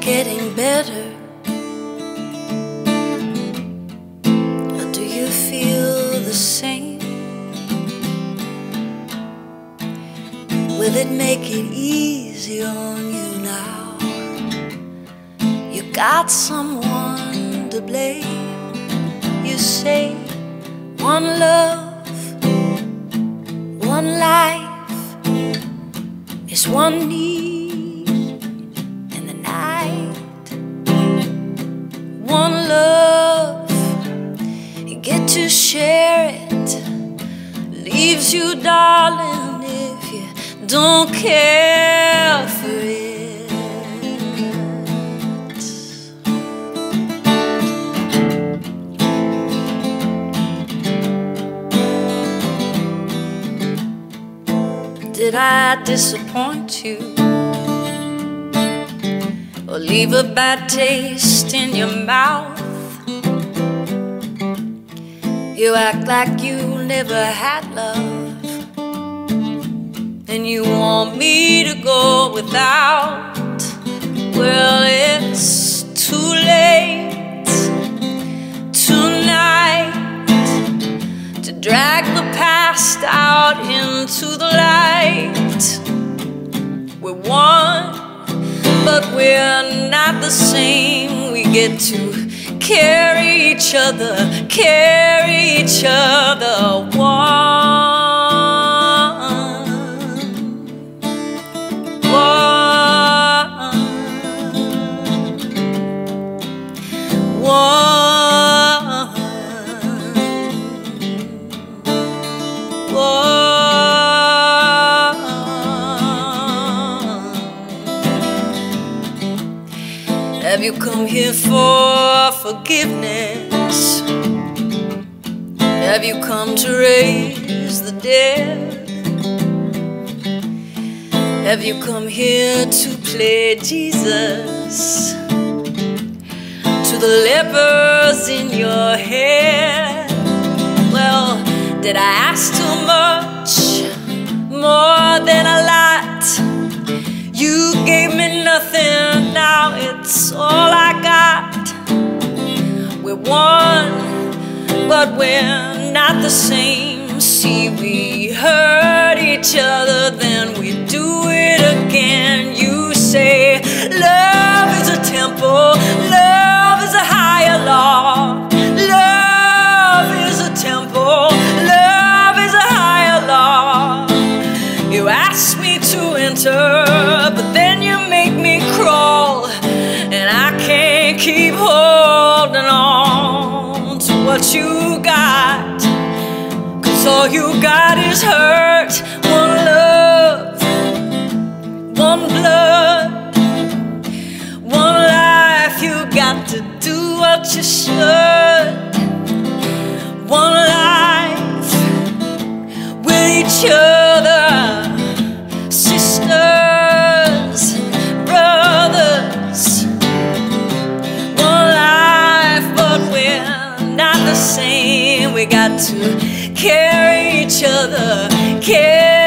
getting better? Or do you feel the same? Will it make it easy on you now? You got someone to blame. You say one love, one life is one need in the night. One love, you get to share it. Leaves you, darling, if you don't care for it. Did I disappoint you, or leave a bad taste in your mouth? You act like you never had love, and you want me to go without. Well, it's too late tonight to drag the past out into the light. We're one, but we're not the same. We get to carry each other, Have you come here for forgiveness? Have you come to raise the dead? Have you come here to play Jesus to the lepers in your head? Well, did I ask too much, more than a lot? You gave me nothing, now it's all I got. We're one, but we're not the same. See, we hurt each other, then we do it again. You say love is a temple, love is a higher law. Love is a temple, love is a higher law. You ask me to enter, but then you make me crawl, and I can't keep holding on to what you got, 'cause all you got is hurt. One love, one blood, one life. You got to do what you should. One life with each other, sisters, brothers. One life, but we're not the same. We got to carry each other,